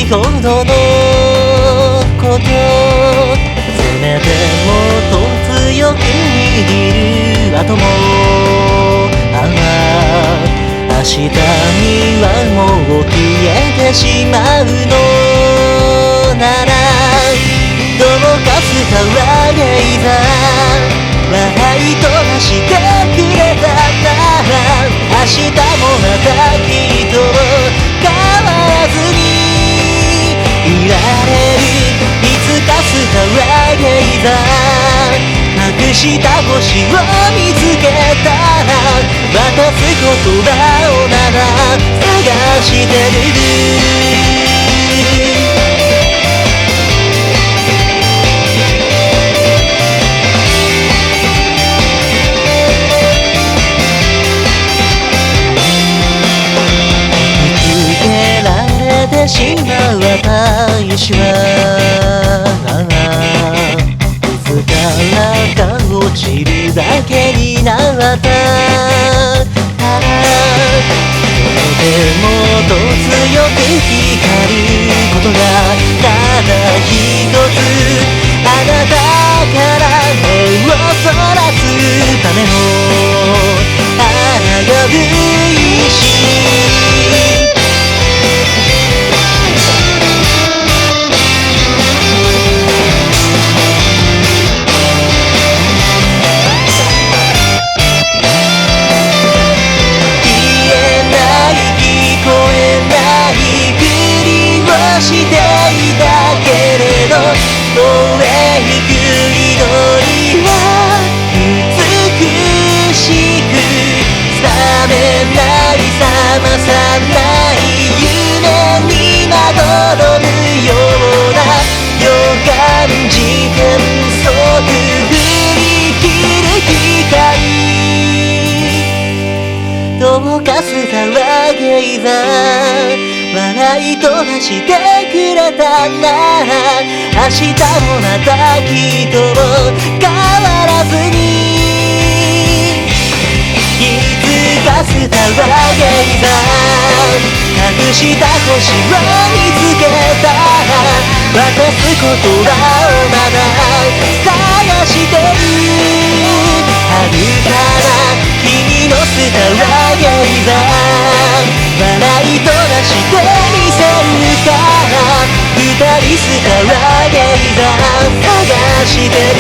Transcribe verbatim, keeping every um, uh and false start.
ほどのこと、せめてもっと強く握る後も、ああ明日にはもう消えてしまうのなら、どうかスターゲイザー笑い飛ばしてくれたなら、明日もまたきっと変わらずにいられる。いつかスターゲイザー隠した星を見つけたら、渡す言葉をなら探してる。しまう私はいつからか落ちるだけになった。とてもと強く光ることがただ一つ、あなたから目をそらすためのあらがぶ石。していたけれど、燃えゆく祈りは美しく、覚めない覚まさない夢にまどろむような予感時間即振り切る光、どうかスターゲイザー笑い飛ばしてくれたなら、明日もまたきっと変わらずに。いつかスターゲイザー隠した星を見つけたら、渡す言葉をまだ探してる。遥かな君のスターゲイザー笑い飛ばしてみせるから、二人スターゲイザー探してる。